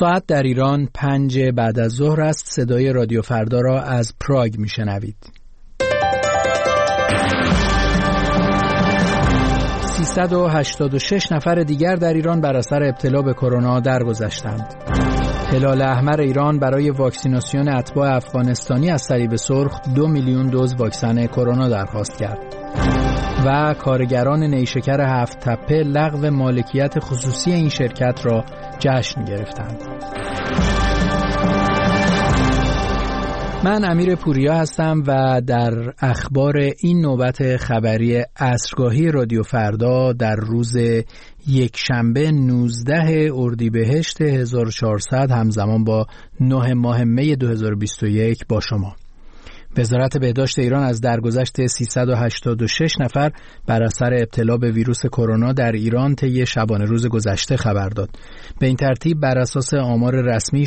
ساعت در ایران 5 بعد از ظهر است. صدای رادیو فردا را از پراگ میشنوید. 386 نفر دیگر در ایران بر اثر ابتلا به کرونا درگذشتند. هلال احمر ایران برای واکسیناسیون اتباع افغانستانی از صلیب سرخ 2 میلیون دوز واکسن کرونا درخواست کرد. و کارگران نیشکر 7 تپه لغو مالکیت خصوصی این شرکت را جشن گرفتند. من امیر پوریا هستم و در اخبار این نوبت خبری عصرگاهی رادیو فردا در روز یکشنبه 19 اردیبهشت 1400 همزمان با 9 ماه می 2021 با شما. وزارت بهداشت ایران از درگذشت 386 نفر بر اثر ابتلا به ویروس کرونا در ایران طی شبانه روز گذشته خبر داد. به این ترتیب بر اساس آمار رسمی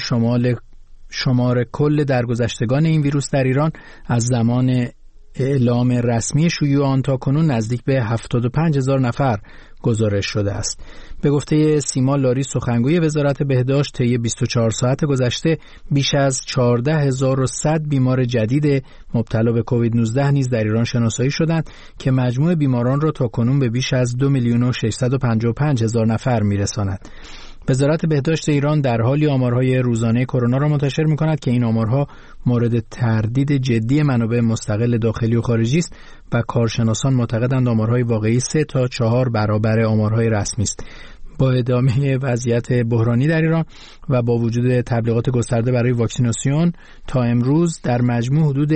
شمار کل درگذشتگان این ویروس در ایران از زمان اعلام رسمی شیوع آن تا کنون نزدیک به 75,000 نفر گزارش شده است. به گفته سیما لاری سخنگوی وزارت بهداشت طی 24 ساعت گذشته بیش از 14,100 بیمار جدید مبتلا به کووید 19 نیز در ایران شناسایی شدند که مجموع بیماران را تا کنون به بیش از 2,655,000 نفر میرساند. وزارت بهداشت ایران در حالی آمارهای روزانه کرونا را منتشر می‌کند که این آمارها مورد تردید جدی منابع مستقل داخلی و خارجی است و کارشناسان معتقدند آمارهای واقعی 3 تا 4 برابر آمارهای رسمی است. با ادامه وضعیت بحرانی در ایران و با وجود تبلیغات گسترده برای واکسیناسیون تا امروز در مجموع حدود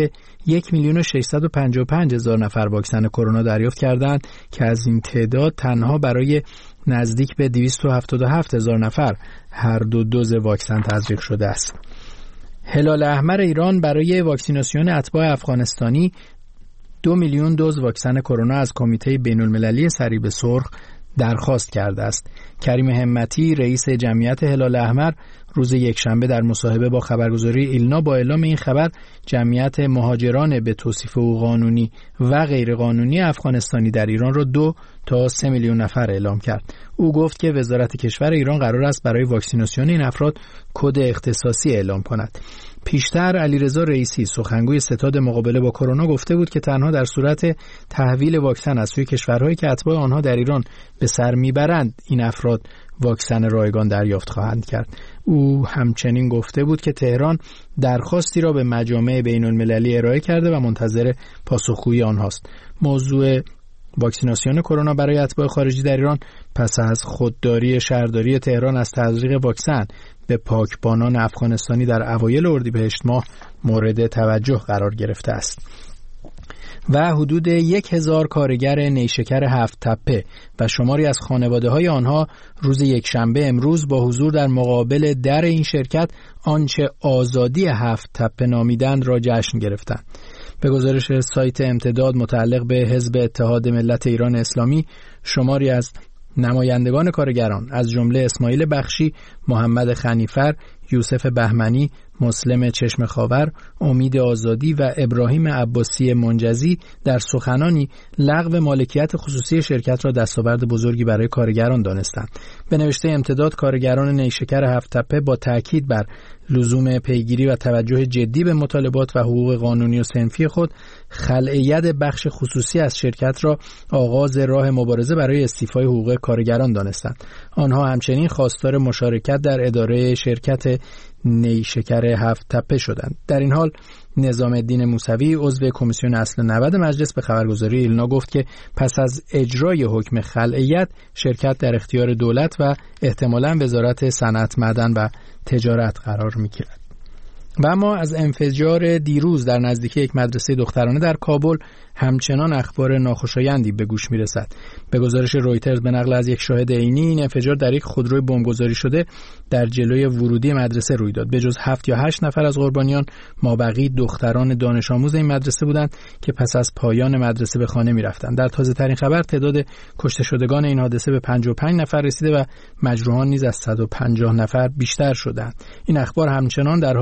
1,655,000 نفر واکسن کرونا دریافت کردند که از این تعداد تنها برای نزدیک به 277,000 نفر هر دو دوز واکسن تزریق شده است. هلال احمر ایران برای واکسیناسیون اتباع افغانستانی 2 میلیون دوز واکسن کرونا از کمیته بین‌المللی صلیب سرخ درخواست کرده است. کریم همتی رئیس جمعیت هلال احمر روز یکشنبه در مصاحبه با خبرگزاری ایلنا با اعلام این خبر جمعیت مهاجران به توصیف او قانونی و غیر قانونی افغانستانی در ایران را 2 تا 3 میلیون نفر اعلام کرد. او گفت که وزارت کشور ایران قرار است برای واکسیناسیون این افراد کد اختصاصی اعلام کند. پیشتر علیرضا رئیسی سخنگوی ستاد مقابله با کرونا گفته بود که تنها در صورت تحویل واکسن از سوی کشورهایی که اتباع آنها در ایران به سر میبرند این افراد واکسن رایگان دریافت خواهند کرد. او همچنین گفته بود که تهران درخواستی را به مجامع بین‌المللی ارائه کرده و منتظر پاسخگویی آنهاست. موضوع واکسیناسیون کرونا برای اتباع خارجی در ایران پس از خودداری شهرداری تهران از تزریق واکسن به پاکبانان افغانستانی در اوایل اردیبهشت ماه مورد توجه قرار گرفته است. و حدود 1,000 کارگر نیشکر 7 تپه و شماری از خانواده‌های آنها روز یکشنبه امروز با حضور در مقابل در این شرکت آنچه آزادی 7 تپه نامیدند را جشن گرفتند. به گزارش سایت امتداد متعلق به حزب اتحاد ملت ایران اسلامی، شماری از نمایندگان کارگران از جمله اسماعیل بخشی، محمد خنیفر، یوسف بهمنی، مسلم چشم خاور، امید آزادی و ابراهیم عباسی منجزی در سخنانی لغو مالکیت خصوصی شرکت را دستاورد بزرگی برای کارگران دانستند. به نوشته امتداد، کارگران نیشکر 7 تپه با تاکید بر لزوم پیگیری و توجه جدی به مطالبات و حقوق قانونی و صنفی خود، خلع ید بخش خصوصی از شرکت را آغاز راه مبارزه برای استیفای حقوق کارگران دانستند. آنها همچنین خواستار مشارکت در اداره شرکت نیشکر 7 تپه شدند. در این حال نظام الدین موسوی عضو کمیسیون اصل 90 مجلس به خبرگزاری ایلنا گفت که پس از اجرای حکم خلع ید شرکت در اختیار دولت و احتمالاً وزارت صنعت، معدن و تجارت قرار می‌گیرد. و اما از انفجار دیروز در نزدیکی یک مدرسه دخترانه در کابل همچنان اخبار ناخوشایندی به گوش میرسد. به گزارش رویترز به نقل از یک شاهد عینی، این انفجار در یک خودروی بمبگذاری شده در جلوی ورودی مدرسه روی داد. به جز 7 یا 8 نفر از قربانیان، مابقی دختران دانش آموز این مدرسه بودند که پس از پایان مدرسه به خانه میرفتند. در تازه ترین خبر تعداد کشته شدگان این حادثه به 55 نفر رسیده و مجروحان نیز از 150 نفر بیشتر شدند. این اخبار همچنان در حال بروز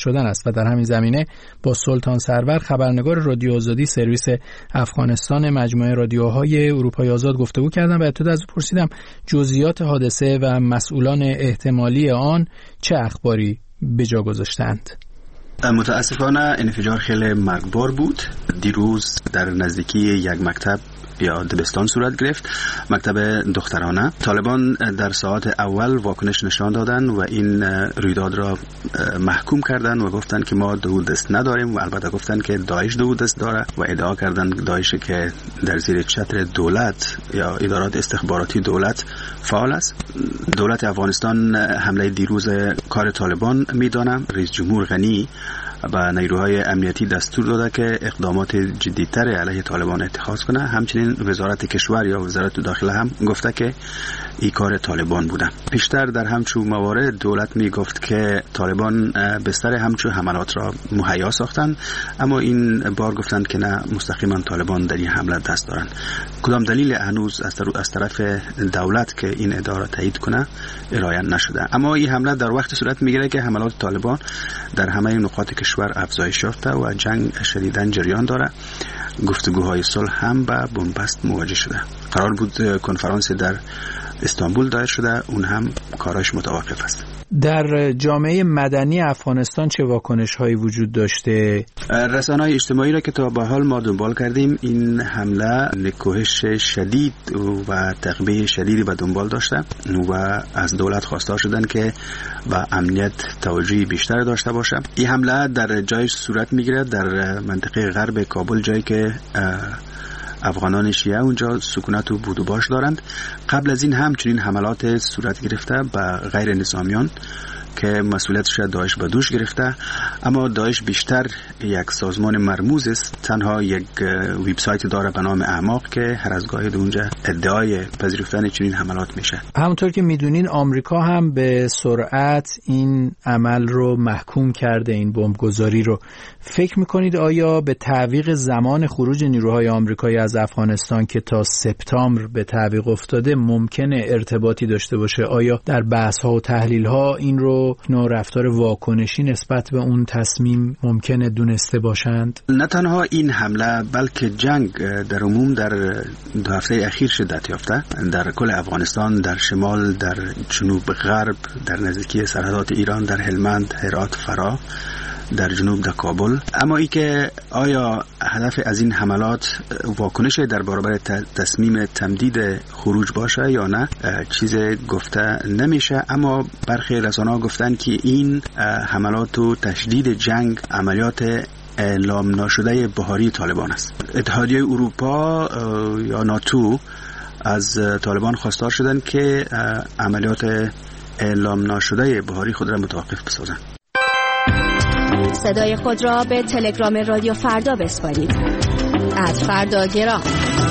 شدن است و در همین زمینه با سلطان سرور خبرنگار رادیو آزادی سرویس افغانستان مجموعه رادیوهای اروپای آزاد گفتگو کردم و ابتدا از او پرسیدم جزئیات حادثه و مسئولان احتمالی آن چه اخباری به جا گذاشتند. متاسفانه انفجار خیلی مرگبار بود. دیروز در نزدیکی یک مکتب یا دبستان صورت گرفت، مکتب دخترانه. طالبان در ساعات اول واکنش نشان دادن و این رویداد را محکوم کردن و گفتن که ما دودست نداریم و البته گفتن که داعش دودست داره و ادعا کردن داعش که در زیر چتر دولت یا ادارات استخباراتی دولت فعال است. دولت افغانستان حمله دیروز کار طالبان میدانه. رئیس جمهور غنی و نیروهای امنیتی دستور داده که اقدامات جدی‌تر علیه طالبان اتخاذ کنه. همچنین وزارت کشور یا وزارت داخله هم گفته که این کار طالبان بوده. پیشتر در همچون موارد دولت می گفت که طالبان بستر همچون حملات را مهیا ساختن، اما این بار گفتند که نه، مستقیما طالبان در این حمله دست دارن. کدام دلیل هنوز از طرف دولت که این ادعا را تایید کنه ارائه نشده. اما این حمله در وقت صورت میگیره که حملات طالبان در همه نقاط کشور افزایش یافته و جنگ شدیداً جریان داره. گفتگوهای صلح هم با بنبست مواجه شده. قرار بود کنفرانس در استانبول دایر شده، اون هم کاراش متوقف است. در جامعه مدنی افغانستان چه واکنش‌هایی وجود داشته؟ رسانه‌های اجتماعی را که تا به حال ما دنبال کردیم، این حمله نکوهش شدید و تعقیب شدیدی به دنبال داشته و از دولت خواستار شدن که با امنیت توجهی بیشتر داشته باشه. این حمله در جای صورت میگیره در منطقه غرب کابل، جایی که افغانان شیعه اونجا سکونت و بود و باش دارند. قبل از این همچنین حملات صورت گرفته به غیر نظامیان که مسئولیتش داعش به دوش گرفته، اما داعش بیشتر یک سازمان مرموز است. تنها یک وبسایت داره به نام اعماق که هر از گاهی اونجا ادعای پذیرفتن چنین حملات میشه. همونطور که میدونین آمریکا هم به سرعت این عمل رو محکوم کرده، این بمبگذاری رو. فکر میکنید آیا به تعویق زمان خروج نیروهای آمریکایی از افغانستان که تا سپتامبر به تعویق افتاده ممکنه ارتباطی داشته باشه؟ آیا در بحث ها و تحلیل ها این رو نوع رفتار واکنشی نسبت به اون تصمیم ممکنه دونسته باشند؟ نه تنها این حمله بلکه جنگ در عموم در 2 هفته اخیر شدت یافته در کل افغانستان، در شمال، در جنوب غرب، در نزدیکی سرحدات ایران، در هلمند، هرات، فرا، در جنوب در کابل. اما ای که آیا هدف از این حملات واکنش در برابر تصمیم تمدید خروج باشه یا نه، چیز گفته نمیشه. اما برخی رسانه‌ها گفتن که این حملات و تشدید جنگ عملیات اعلام ناشده بهاری طالبان است. اتحادیه اروپا یا ناتو از طالبان خواستار شدن که عملیات اعلام ناشده بهاری خود را متوقف بسازند. صدای خود را به تلگرام رادیو فردا بسپارید. @فرداگرام.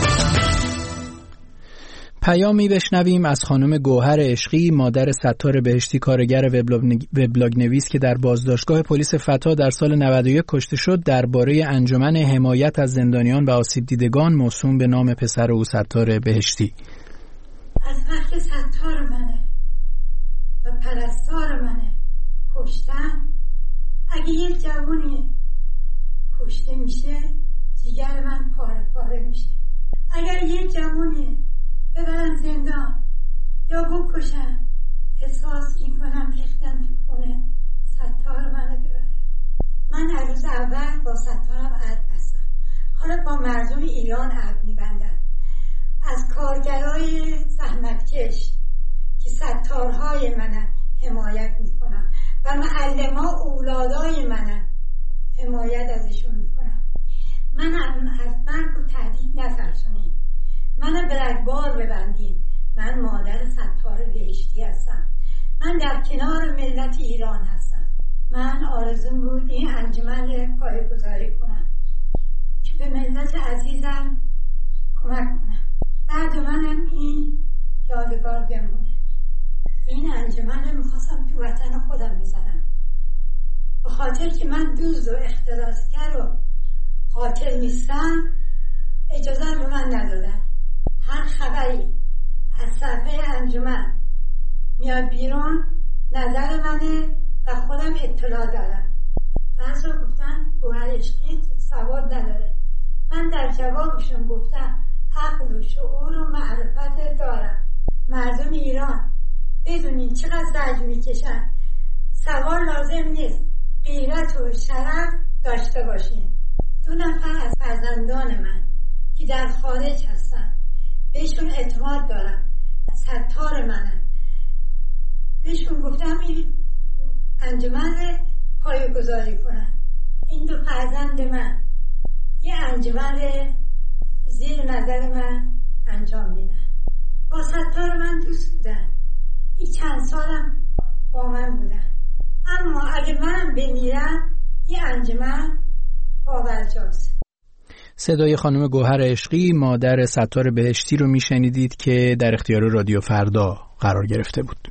پیامی بشنویم از خانم گوهر عشقی، مادر ستار بهشتی، کارگر وبلاگ نویس که در بازداشتگاه پلیس فتا در سال 91 کشته شد، درباره انجمن حمایت از زندانیان و آسیب دیدگان موسوم به نام پسر او ستار بهشتی. از وقت ستار منه و پرستار منه کشتن. اگه یک جوانی کشته میشه جیگر من پاره پاره میشه. اگر یک جوانی ببرن زندان یا بکشن، احساس میکنم ریختن تو خونه ستار منو ببرن. من هر روز اول با ستارم عهد بستم، حالا با مردم ایران عهد میبندم. از کارگرای زحمتکش که ستارهای منن حمایت میکنم و معلم‌ها اولادای منن، حمایت ازشون میکنم. من از مرگ و تهدید نترسونیم، منو به رگبار ببندیم. من مادر ستار بهشتی هستم، من در کنار ملت ایران هستم. من آرزوم بود این انجمن پایه‌گذاری کنم که به ملت عزیزم کمک کنم. بعد منم این یادگار بمونه. این انجمن رو میخواستم تو وطن خودم میزنم، به خاطر که من دزد و اختلاسگر و قاتل نیستم. اجازه به من ندادن. هر خبری از صفحه انجمن میاد بیرون نظر منه و خودم اطلاع دارم. بعضا گفتن گوهر عشقی سواد نداره. من در جوابشون گفتم عقل و شعور و معرفت دارم. مردم ایران بدونین چقدر زجر میکشن. سواد لازم نیست، غیرت و شرف داشته باشین. 2 نفر از فرزندان من که در خارج هستن بهشون اعتماد دارم، ستار منن. بهشون گفتم این انجمن پایه‌گذاری کنن. این 2 فرزند من یه انجمن زیر نظر من انجام میدن. با ستار من دوست بودن. این چند سالم با من بودن. اما اگه من بمیرم یه انجمن باورجاست. صدای خانم گوهر عشقی مادر ستار بهشتی رو میشنیدید که در اختیار رادیو فردا قرار گرفته بود.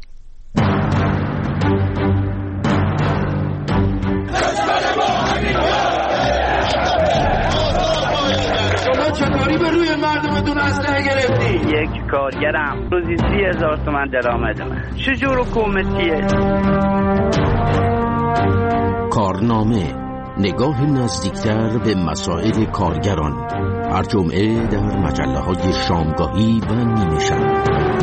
شما چطوری به روی مردم بدون اسلحه گرفتی؟ یک کارگرم روزی 30,000 تومان درآمد من. چجور حکومتیه؟ کارنامه، نگاه نزدیکتر به مسائل کارگران، هر جمعه در مجله‌های شامگاهی و نیمه شب.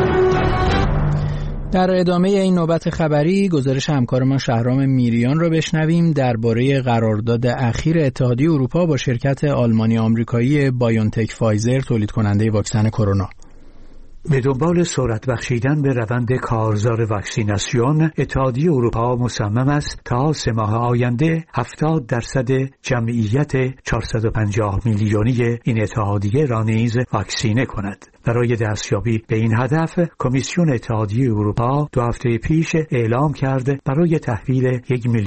در ادامه این نوبت خبری گزارش همکار ما شهرام میریان را بشنویم درباره قرارداد اخیر اتحادیه اروپا با شرکت آلمانی آمریکایی بایونتک فایزر تولید کننده واکسن کرونا. به دنبال سرعت بخشیدن به روند کارزار واکسیناسیون، اتحادیه اروپا مصمم است تا 3 ماه آینده 70% جمعیت 450 میلیونی این اتحادیه را نیز واکسینه کند. برای دستیابی به این هدف، کمیسیون اتحادیه اروپا 2 هفته پیش اعلام کرد برای تحویل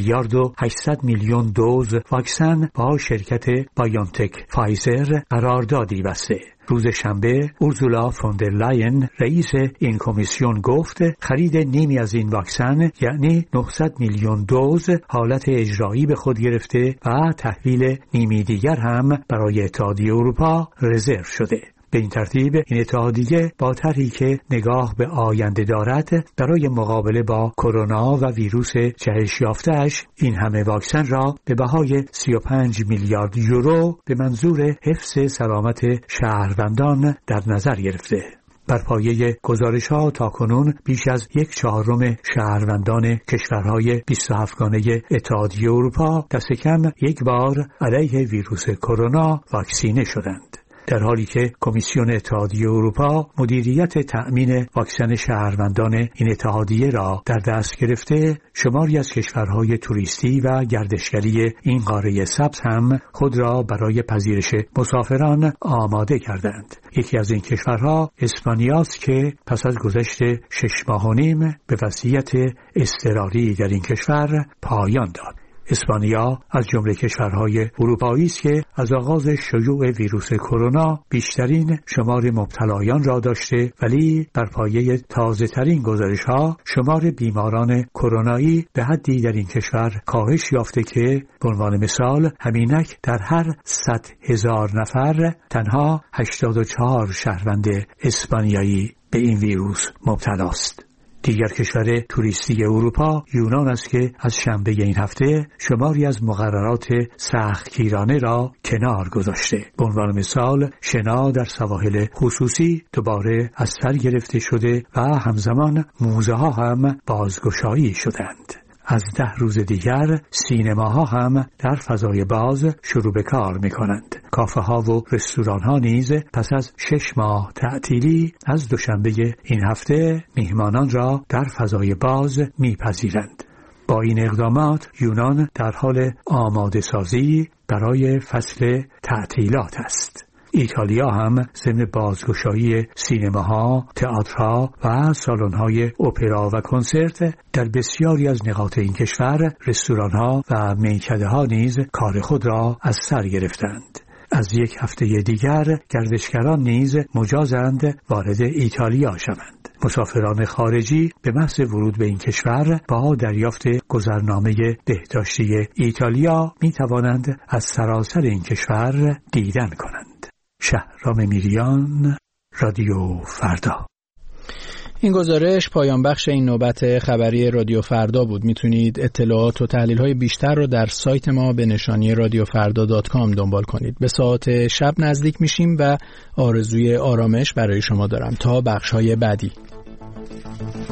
1,800,000,000 دوز واکسن با شرکت بایونتک فایزر قراردادی بسته. روز شنبه اورزولا فوندر لاین رئیس این کمیسیون گفت خرید نیمی از این واکسن یعنی 900 میلیون دوز حالت اجرایی به خود گرفته و تحویل نیمی دیگر هم برای اتحادیه اروپا رزرو شده. به این ترتیب این اتحادیه با طرحی که نگاه به آینده دارد برای مقابله با کرونا و ویروس جهش یافته‌اش این همه واکسن را به بهای 35 میلیارد یورو به منظور حفظ سلامت شهروندان در نظر گرفته. بر پایه گزارش‌ها تاکنون بیش از 1/4 شهروندان کشورهای 27 گانه اتحادیه اروپا دست کم یک بار علیه ویروس کرونا واکسینه شدند. در حالی که کمیسیون اتحادیه اروپا مدیریت تأمین واکسن شهروندان این اتحادیه را در دست گرفته، شماری از کشورهای توریستی و گردشگری این قاره سبز هم خود را برای پذیرش مسافران آماده کردند. یکی از این کشورها اسپانیاست که پس از گذشت 6 ماه و نیم به وضعیت اضطراری در این کشور پایان داد. اسپانیا از جمله کشورهای اروپایی است که از آغاز شیوع ویروس کرونا بیشترین شمار مبتلایان را داشته، ولی بر پایه تازه‌ترین گزارش‌ها شمار بیماران کرونایی به حدی در این کشور کاهش یافته که به عنوان مثال همینک در هر 100,000 نفر تنها 84 شهروند اسپانیایی به این ویروس مبتلاست. دیگر کشور توریستی اروپا یونان است که از شنبه این هفته شماری از مقررات سختگیرانه را کنار گذاشته. به عنوان مثال شنا در سواحل خصوصی دوباره از سر گرفته شده و همزمان موزه ها هم بازگشایی شدند. از 10 روز دیگر سینماها هم در فضای باز شروع به کار می‌کنند. کافه ها و رستوران ها نیز پس از 6 ماه تعطیلی از دوشنبه این هفته میهمانان را در فضای باز میپذیرند. با این اقدامات یونان در حال آماده سازی برای فصل تعطیلات است. ایتالیا هم ضمن بازگشایی سینماها، تئاترها و سالن‌های اپرا و کنسرت در بسیاری از نقاط این کشور رستوران‌ها و میکده‌ها نیز کار خود را از سر گرفتند. از 1 هفته دیگر گردشگران نیز مجازند وارد ایتالیا شوند. مسافران خارجی به محض ورود به این کشور با دریافت گذرنامه بهداشتی ایتالیا می توانند از سراسر این کشور دیدن کنند. شهرام میریان، رادیو فردا. این گزارش پایان بخش این نوبت خبری رادیو فردا بود. میتونید اطلاعات و تحلیل‌های بیشتر رو در سایت ما به نشانی radiofarda.com دنبال کنید. به ساعت شب نزدیک میشیم و آرزوی آرامش برای شما دارم تا بخش‌های بعدی.